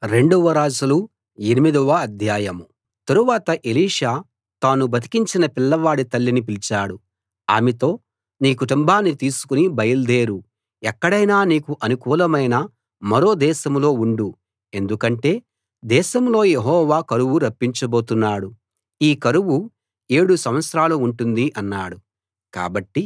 రెండవ రాజులు 8వ అధ్యాయం. తరువాత ఎలీషా తాను బతికించిన పిల్లవాడి తల్లిని పిలిచాడు. ఆమెతో, నీ కుటుంబాన్ని తీసుకుని బయల్దేరు. ఎక్కడైనా నీకు అనుకూలమైన మరో దేశంలో ఉండు. ఎందుకంటే దేశంలో యెహోవా కరువు రప్పించబోతున్నాడు. ఈ కరువు 7 సంవత్సరాలు ఉంటుంది అన్నాడు. కాబట్టి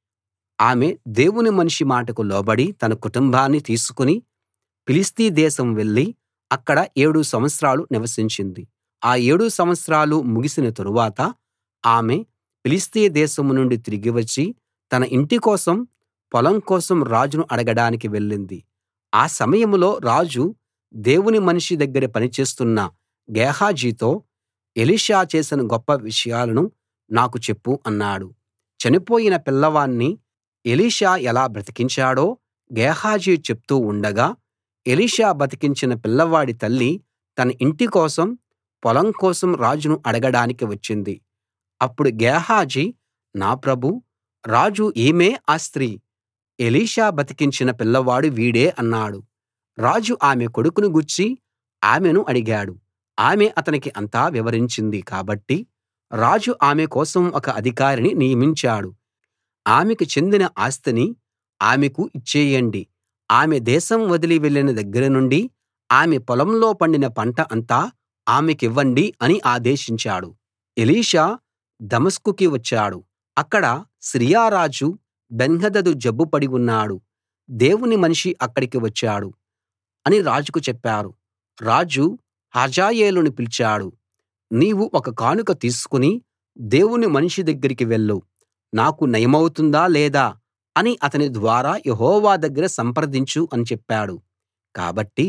ఆమె దేవుని మనిషి మాటకు లోబడి తన కుటుంబాన్ని తీసుకుని ఫిలిష్తీ దేశం వెళ్లి అక్కడ 7 సంవత్సరాలు నివసించింది. ఆ 7 సంవత్సరాలు ముగిసిన తరువాత ఆమె ఫిలిష్తీ దేశం నుండి తిరిగి వచ్చి తన ఇంటి కోసం, పొలం కోసం రాజును అడగడానికి వెళ్ళింది. ఆ సమయంలో రాజు దేవుని మనిషి దగ్గర పనిచేస్తున్న గేహజీతో, ఎలీషా చేసిన గొప్ప విషయాలను నాకు చెప్పు అన్నాడు. చనిపోయిన పిల్లవాణ్ణి ఎలీషా ఎలా బ్రతికించాడో గేహజీ చెప్తూ ఉండగా, ఎలీషా బతికించిన పిల్లవాడి తల్లి తన ఇంటి కోసం, పొలం కోసం రాజును అడగడానికి వచ్చింది. అప్పుడు గేహజీ, నా ప్రభూ రాజు, ఈమె ఆ స్త్రీ. ఎలీషా బతికించిన పిల్లవాడు వీడే అన్నాడు. రాజు ఆమె కొడుకును గూర్చి ఆమెను అడిగాడు. ఆమె అతనికి అంతా వివరించింది కాబట్టి రాజు ఆమె కోసం ఒక అధికారిని నియమించాడు. ఆమెకు చెందిన ఆస్తిని ఆమెకు ఇచ్చేయండి. ఆమె దేశం వదిలి వెళ్ళిన దగ్గర నుండి ఆమె పొలంలో పండిన పంట అంతా ఆమెకివ్వండి అని ఆదేశించాడు. ఎలీషా దమస్కుకి వచ్చాడు. అక్కడ సిరియా రాజు బెన్హదదు జబ్బుపడి ఉన్నాడు. దేవుని మనిషి అక్కడికి వచ్చాడు అని రాజుకు చెప్పారు. రాజు హజాయేలును పిలిచాడు. నీవు ఒక కానుక తీసుకుని దేవుని మనిషి దగ్గరికి వెళ్ళు. నాకు నయమవుతుందా లేదా అని అతని ద్వారా యెహోవా దగ్గర సంప్రదించు అని చెప్పాడు. కాబట్టి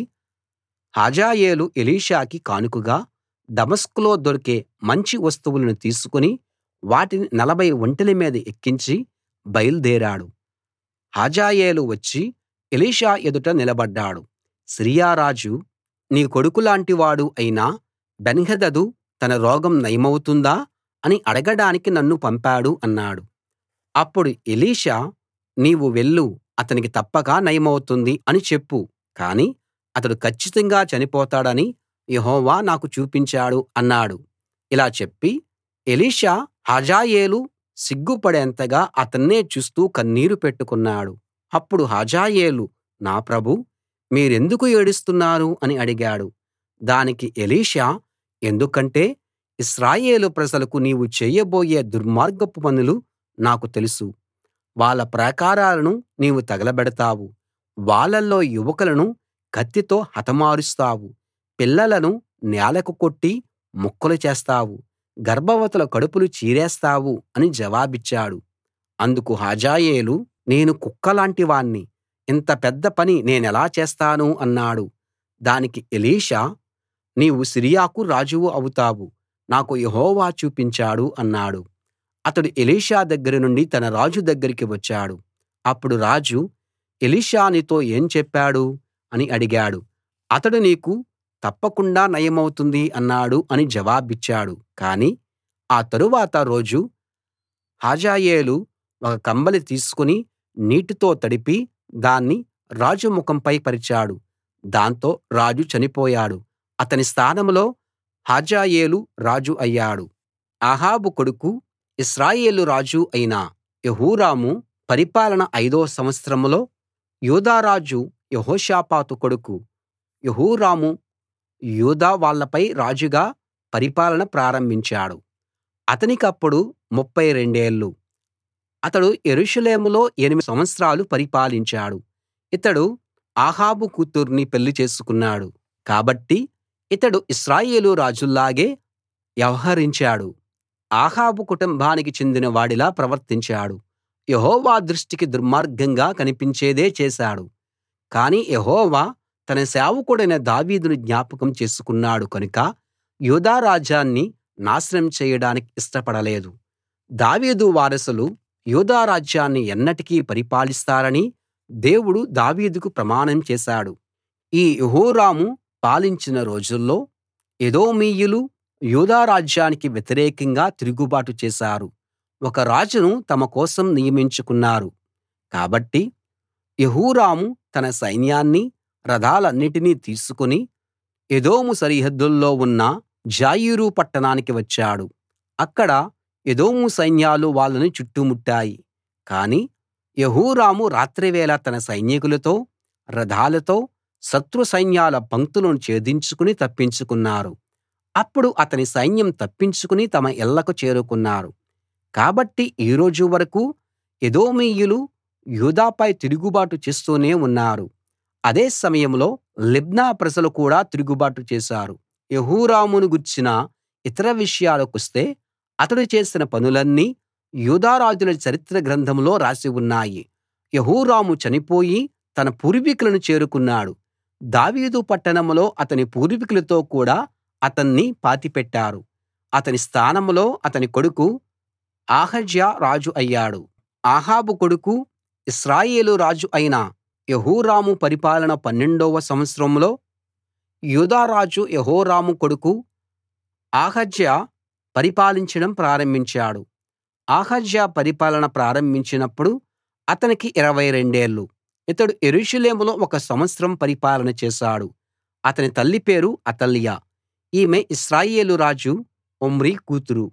హజాయేలు ఎలీషాకి కానుకగా దమస్కులో దొరికే మంచి వస్తువులను తీసుకుని వాటిని 40 ఒంటెల మీద ఎక్కించి బయల్దేరాడు. హజాయేలు వచ్చి ఎలీషా ఎదుట నిలబడ్డాడు. సిరియా రాజు, నీ కొడుకులాంటి వాడు అయిన బెన్హదదు తన రోగం నయమవుతుందా అని అడగడానికి నన్ను పంపాడు అన్నాడు. అప్పుడు ఎలీషా, నీవు వెళ్ళు, అతనికి తప్పక నయమవుతుంది అని చెప్పు. కాని అతడు కచ్చితంగా చనిపోతాడని యెహోవా నాకు చూపించాడు అన్నాడు. ఇలా చెప్పి ఎలీషా హజాయేలు సిగ్గుపడేంతగా అతన్నే చూస్తూ కన్నీరు పెట్టుకున్నాడు. అప్పుడు హజాయేలు, నా ప్రభూ, మీరెందుకు ఏడుస్తున్నారు అని అడిగాడు. దానికి ఎలీషా, ఎందుకంటే ఇశ్రాయేలు ప్రజలకు నీవు చేయబోయే దుర్మార్గపు పనులు నాకు తెలుసు. వాళ్ళ ప్రాకారాలను నీవు తగలబెడతావు. వాళ్ళలో యువకులను కత్తితో హతమారుస్తావు. పిల్లలను నేలకు కొట్టి ముక్కలు చేస్తావు. గర్భవతుల కడుపులు చీరేస్తావు అని జవాబిచ్చాడు. అందుకు హజాయేలు, నేను కుక్కలాంటి వాణ్ణి. ఇంత పెద్ద పని నేనెలా చేస్తాను అన్నాడు. దానికి ఎలీషా, నీవు సిరియాకు రాజువు అవుతావు. నాకు యెహోవా చూపించాడు అన్నాడు. అతడు ఎలీషా దగ్గర నుండి తన రాజు దగ్గరికి వచ్చాడు. అప్పుడు రాజు, ఎలీషా నీతో ఏం చెప్పాడు అని అడిగాడు. అతడు, నీకు తప్పకుండా నయమవుతుంది అన్నాడు అని జవాబిచ్చాడు. కాని ఆ తరువాత రోజు హజాయేలు ఒక కంబలి తీసుకుని నీటితో తడిపి దాన్ని రాజు ముఖంపై పరిచాడు. దాంతో రాజు చనిపోయాడు. అతని స్థానంలో హజాయేలు రాజు అయ్యాడు. అహాబు కొడుకు, ఇశ్రాయేలు రాజు అయిన యెహోరాము పరిపాలన 5వ సంవత్సరంలో యూదా రాజు యెహోషాపాతు కొడుకు యెహోరాము యూదా వాళ్ళపై రాజుగా పరిపాలన ప్రారంభించాడు. అతనికప్పుడు 32 ఏళ్ళు. అతడు యెరూషలేములో 8 సంవత్సరాలు పరిపాలించాడు. ఇతడు అహాబు కూతుర్ని పెళ్లి చేసుకున్నాడు. కాబట్టి ఇతడు ఇశ్రాయేలు రాజుల్లాగే వ్యవహరించాడు. అహాబు కుటుంబానికి చెందిన వాడిలా ప్రవర్తించాడు. యెహోవా దృష్టికి దుర్మార్గంగా కనిపించేదే చేశాడు. కానీ యెహోవా తన సేవకుడైన దావీదును జ్ఞాపకం చేసుకున్నాడు కనుక యూదా రాజ్యాన్ని నాశనం చేయడానికి ఇష్టపడలేదు. దావీదు వారసులు యూదా రాజ్యాన్ని ఎన్నటికీ పరిపాలిస్తారని దేవుడు దావీదుకు ప్రమాణం చేశాడు. ఈ యెహోరాము పాలించిన రోజుల్లో ఎదోమీయులు యూదా రాజ్యానికి వ్యతిరేకంగా తిరుగుబాటు చేశారు. ఒక రాజును తమ కోసం నియమించుకున్నారు. కాబట్టి యెహోరాము తన సైన్యాన్ని, రథాలన్నిటినీ తీసుకుని ఎదోము సరిహద్దుల్లో ఉన్న జాయీరు పట్టణానికి వచ్చాడు. అక్కడ ఎదోము సైన్యాలు వాళ్ళని చుట్టుముట్టాయి. కానీ యెహోరాము రాత్రివేళ తన సైనికులతో రథాలతో శత్రు సైన్యాల పంక్తులను ఛేదించుకుని తప్పించుకున్నారు. అప్పుడు అతని సైన్యం తప్పించుకుని తమ ఇళ్ళకు చేరుకున్నారు. కాబట్టి ఈ రోజు వరకూ ఎదోమీయులు యూదాపై తిరుగుబాటు చేస్తూనే ఉన్నారు. అదే సమయంలో లిబ్నా ప్రజలు కూడా తిరుగుబాటు చేశారు. యెహోరామును గూర్చిన ఇతర విషయాలకొస్తే అతడు చేసిన పనులన్నీ యూదా రాజుల చరిత్ర గ్రంథంలో రాసి ఉన్నాయి. యెహోరాము చనిపోయి తన పూర్వీకులను చేరుకున్నాడు. దావీదు పట్టణంలో అతని పూర్వీకులతో కూడా అతన్ని పాతిపెట్టారు. అతని స్థానంలో అతని కొడుకు అహజ్యా రాజు అయ్యాడు. అహాబు కొడుకు ఇశ్రాయేలు రాజు అయిన యెహోరాము పరిపాలన 12వ సంవత్సరంలో యూదా రాజు యెహోరాము కొడుకు అహజ్యా పరిపాలించడం ప్రారంభించాడు. అహజ్యా పరిపాలన ప్రారంభించినప్పుడు అతనికి 22 ఏళ్ళు. ఇతడు యెరూషలేములో 1 సంవత్సరం పరిపాలన చేశాడు. అతని తల్లి పేరు అతల్యా. ఈమె ఇశ్రాయేలు రాజు ఒమ్రీ కూతురు.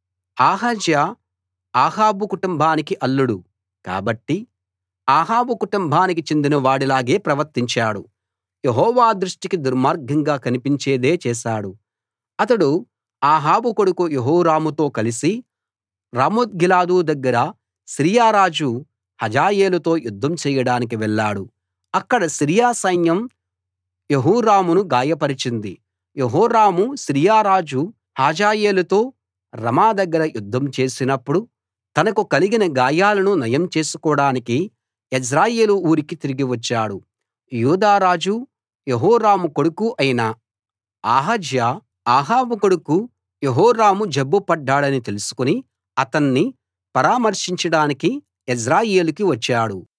అహజ్యా అహాబు కుటుంబానికి అల్లుడు కాబట్టి అహాబు కుటుంబానికి చెందిన వాడిలాగే ప్రవర్తించాడు. యెహోవా దృష్టికి దుర్మార్గంగా కనిపించేదే చేశాడు. అతడు అహాబు కొడుకు యెహోరాముతో కలిసి రామోత్గిలాదు దగ్గర సిరియా రాజు హజాయేలుతో యుద్ధం చేయడానికి వెళ్ళాడు. అక్కడ సిరియా సైన్యం యెహోరామును గాయపరిచింది. యెహోరాము సిరియా రాజు హజాయేలుతో రమా దగ్గర యుద్ధం చేసినప్పుడు తనకు కలిగిన గాయాలను నయం చేసుకోడానికి యెజ్రెయేలు ఊరికి తిరిగి వచ్చాడు. యూదా రాజు యెహోరాము కొడుకు అయిన అహజ్యా అహాబు కొడుకు యెహోరాము జబ్బు పడ్డాడని తెలుసుకుని అతన్ని పరామర్శించడానికి యెజ్రెయేలుకి వచ్చాడు.